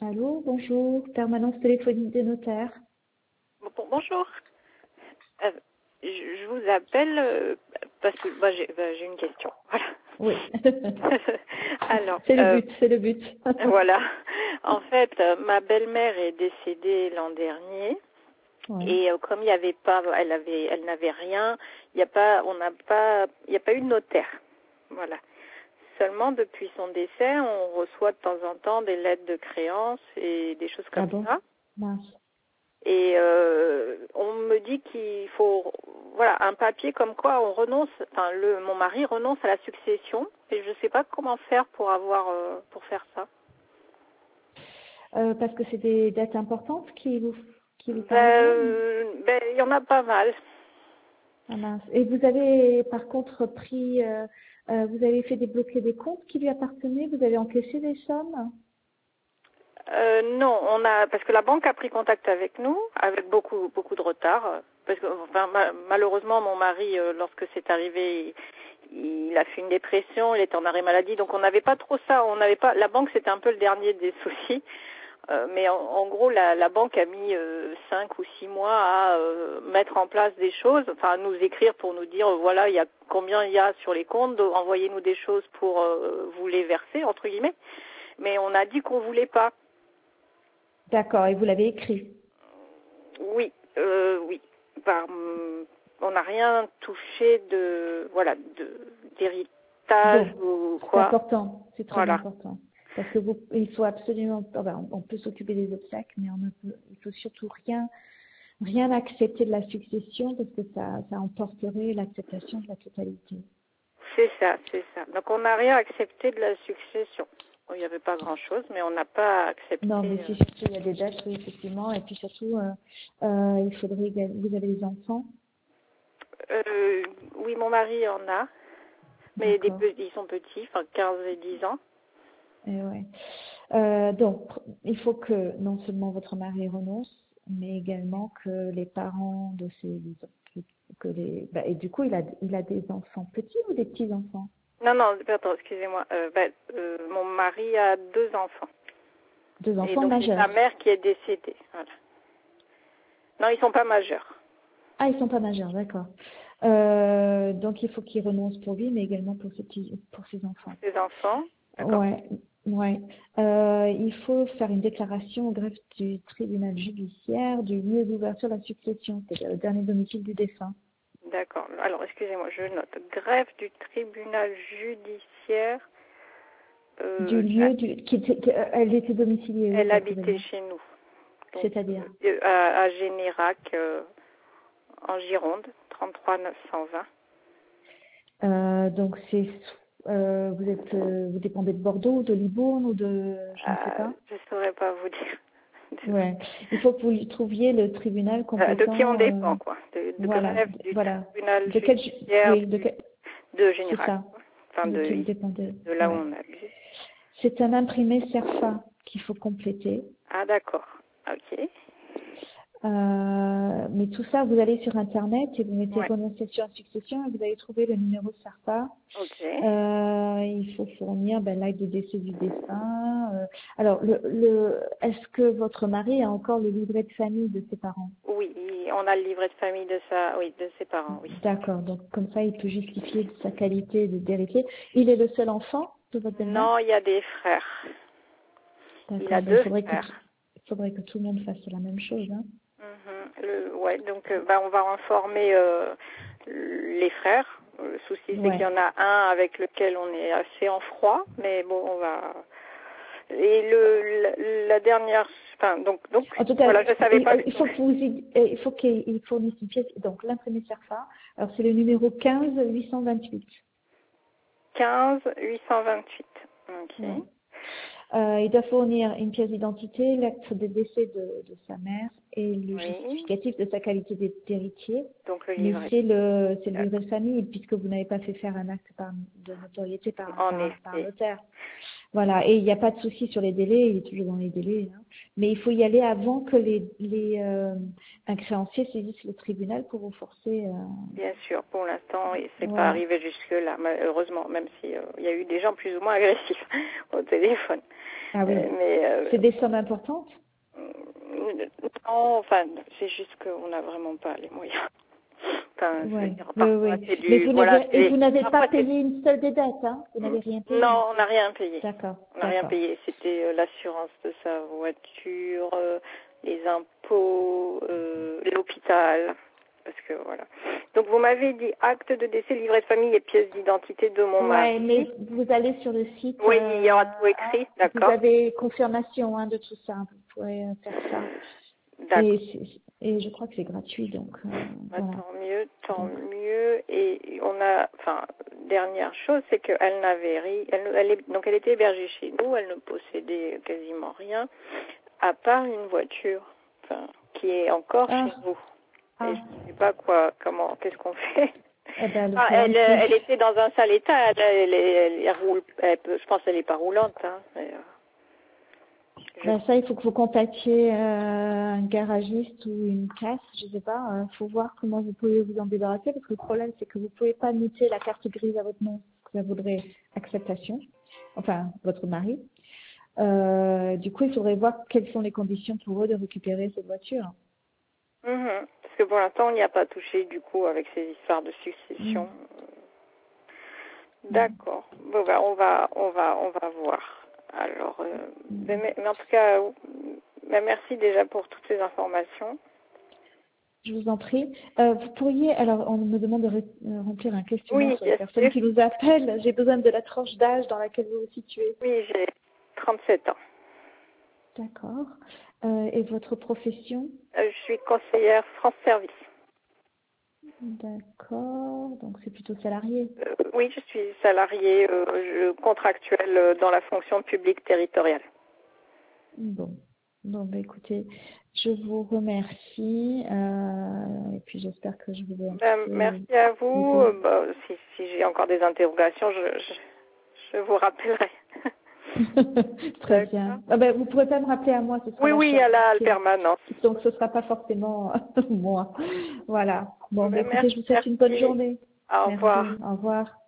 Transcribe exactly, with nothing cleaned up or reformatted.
Allô, bonjour, permanence téléphonique des notaires. Bon, bonjour. Euh, je, je vous appelle euh, parce que bah, j'ai bah, j'ai une question. Voilà. Oui. Alors, c'est le euh, but, c'est le but. voilà. En fait, euh, ma belle-mère est décédée l'an dernier Ouais. et euh, comme il n'y avait pas, elle avait, elle n'avait rien. Il n'y a pas, on n'a pas, il n'y a pas eu de notaire. Voilà. Seulement depuis son décès, on reçoit de temps en temps des lettres de créance et des choses comme Ah bon? ça. Mince. Et euh, on me dit qu'il faut, voilà, un papier comme quoi on renonce, enfin le, mon mari renonce à la succession. Et je ne sais pas comment faire pour avoir, euh, pour faire ça. Euh, parce que c'est des dates importantes qui vous, qui vous Ben, parviennent. euh, ben, il y en a pas mal. Ah mince. Et vous avez par contre pris, euh, euh, vous avez fait débloquer des comptes qui lui appartenaient, vous avez encaissé des sommes? Euh, non, on a parce que la banque a pris contact avec nous avec beaucoup beaucoup de retard euh, parce que enfin, ma- malheureusement mon mari euh, lorsque c'est arrivé il, il a fait une dépression, il était en arrêt maladie donc on n'avait pas trop ça, on n'avait pas la banque c'était un peu le dernier des soucis. Euh, mais en, en gros la, la banque a mis euh, cinq ou six mois à euh, mettre en place des choses, enfin à nous écrire pour nous dire euh, voilà il y a combien il y a sur les comptes, envoyez-nous des choses pour euh, vous les verser entre guillemets. Mais on a dit qu'on voulait pas. D'accord, et vous l'avez écrit. Oui, euh, oui. Par, hum, on n'a rien touché de, voilà, de d'héritage Bon, ou c'est quoi. important, c'est très Voilà. important. Parce que vous, il faut absolument, enfin, on peut s'occuper des obsèques, mais on ne peut, il faut surtout rien, rien accepter de la succession parce que ça, ça emporterait l'acceptation de la totalité. C'est ça, c'est ça. Donc on n'a rien accepté de la succession. Bon, il n'y avait pas grand-chose, mais on n'a pas accepté. Non, mais euh, si surtout il y a des dettes, oui, effectivement, et puis surtout, euh, euh, il faudrait, égal- vous avez des enfants, euh, oui, mon mari en a, mais des d'accord. petits, ils sont petits, enfin quinze et dix ans. Et ouais. Euh, donc, il faut que non seulement votre mari renonce, mais également que les parents de ses que les bah, et du coup il a il a des enfants petits ou des petits enfants? Non, non, pardon, excusez-moi. Euh, ben, euh, mon mari a deux enfants. Deux Et enfants donc c'est sa majeurs. mère qui est décédée. Voilà. Non, ils sont pas majeurs. Ah, ils sont pas majeurs, d'accord. Euh, donc il faut qu'il renonce pour lui, mais également pour ses petits pour ses enfants. Ses enfants. D'accord. Ouais, ouais. Euh, il faut faire une déclaration au greffe du tribunal judiciaire du lieu d'ouverture de la succession, c'est-à-dire le dernier domicile du défunt. D'accord. Alors, excusez-moi, je note. Greffe du tribunal judiciaire. Du Euh, lieu du qui était, que- euh, elle était domiciliée où, elle votre habitait belle-mère? chez nous. Donc, C'est-à-dire? euh, à, à Générac, euh, en Gironde, trente-trois neuf cent vingt. Euh, donc c'est euh, vous êtes euh, vous dépendez de Bordeaux ou de Libourne ou de je ne sais Euh, pas. je ne saurais pas vous dire. Ouais. Il faut que vous trouviez le tribunal Euh, de qui on compétent. euh, dépend, quoi. De, de voilà, greffe d- du voilà. tribunal De quel ju- judiciaire oui, de du, quel de c'est Générac. ça. Enfin, De de, qui vous dépendez. de là où Ouais. on habite. C'est un imprimé CERFA qu'il faut compléter. Ah, d'accord. Ok. Euh, mais tout ça, vous allez sur Internet et vous mettez Ouais. renonciation à succession et vous allez trouver le numéro CERFA. Ok. Euh, il faut fournir ben, l'acte de décès du défunt. Euh, alors, le, le, est-ce que votre mari a encore le livret de famille de ses parents? Oui, on a le livret de famille de sa, oui, de ses parents, oui. D'accord, donc comme ça, il peut justifier de sa qualité de d'héritier. Il est le seul enfant de votre belle-mère? Non, il y a des frères. Il a D'accord, ben, il deux faudrait que, tout- frères. il faudrait que tout le monde fasse la même chose. Hein. Mhm. Le, ouais, donc euh, bah, on va informer euh, les frères. Le souci, c'est qu'il y Ouais. en a un avec lequel on est assez en froid, mais bon, on va. Et le la, la dernière, enfin donc donc En tout cas, voilà, je savais il, pas. il faut que vous, y- il faut qu'il fournisse une pièce. Donc l'imprimé CERFA. Alors c'est le numéro quinze huit cent vingt-huit. quinze huit cent vingt-huit. Ok. Ouais. Euh, il doit fournir une pièce d'identité, l'acte de décès de, de sa mère et le Oui. justificatif de sa qualité d'hé- d'héritier. Donc le Mais livret. c'est le, c'est le livret D'accord. de famille puisque vous n'avez pas fait faire un acte par, de notoriété par, En par, par un effet. notaire. Voilà. Et il n'y a pas de souci sur les délais. Il est toujours dans les délais. Hein. Mais il faut y aller avant que les, les, euh, un créancier saisisse le tribunal pour vous forcer. Euh... Bien sûr, pour l'instant, c'est ouais. pas arrivé jusque-là, malheureusement, même si euh, il y a eu des gens plus ou moins agressifs au téléphone. Ah oui. Euh, mais euh, c'est des sommes importantes? Non, enfin, c'est juste qu'on n'a vraiment pas les moyens. Enfin, ouais. dire, oui, oui. du, Mais vous voilà, n'avez, et vous n'avez pas payé une seule des dettes, hein? Vous n'avez rien payé? Non, on n'a rien payé. D'accord. On n'a rien payé. C'était euh, l'assurance de sa voiture, euh, les impôts, euh, l'hôpital. Parce que voilà. Donc vous m'avez dit acte de décès, livret de famille et pièce d'identité de mon mari. Oui, mais vous allez sur le site. Oui, euh, il y aura tout écrit, hein, d'accord. Vous avez confirmation hein, de tout ça. Vous pourrez euh, faire ça. Et, et je crois que c'est gratuit, donc. Euh, bah, voilà. Tant mieux, tant donc. mieux. Et on a, enfin, dernière chose, c'est qu'elle n'avait rien. Elle, elle est, donc elle était hébergée chez nous. Elle ne possédait quasiment rien, à part une voiture, enfin, qui est encore ah. chez nous. Ah. Et je ne sais pas quoi, comment, qu'est-ce qu'on fait. Eh ben, ah, elle, elle était dans un sale état. Elle, elle, elle, elle roule. Elle peut, je pense qu'elle n'est pas roulante. Hein, mais, euh, ben, ça, il faut que vous contactiez euh, un garagiste ou une casse, je ne sais pas. Il euh, faut voir comment vous pouvez vous en débarrasser, parce que le problème, c'est que vous ne pouvez pas muter la carte grise à votre nom. Ça voudrait acceptation. Enfin, votre mari. Euh, du coup, il faudrait voir quelles sont les conditions pour eux de récupérer cette voiture. Mmh, parce que pour l'instant, on n'y a pas touché, du coup, avec ces histoires de succession. Mmh. D'accord. Bon, ben, on va, on va, on va voir. Alors, euh, mmh. mais, mais en tout cas, ben, merci déjà pour toutes ces informations. Je vous en prie. Euh, vous pourriez, alors, on me demande de ré, euh, remplir un questionnaire oui, sur les personnes sûr. qui nous appellent. J'ai besoin de la tranche d'âge dans laquelle vous vous situez. Oui, j'ai trente-sept ans. D'accord. Euh, et votre profession? euh, Je suis conseillère France Service. D'accord. Donc, c'est plutôt salarié? euh, Oui, je suis salariée euh, je, contractuelle dans la fonction publique territoriale. Bon. Bon, bah, écoutez, je vous remercie. Euh, et puis, j'espère que je vous ai... Ben, merci à vous. Euh, bah, si si j'ai encore des interrogations, je, je, je vous rappellerai. Très bien. Ah ben, vous pourrez pas me rappeler à moi, ce sera oui, oui, à la permanence. Donc ce sera pas forcément moi. Voilà. Bon, ben, écoutez, merci, je vous souhaite une bonne journée. Au revoir. Merci. Au revoir.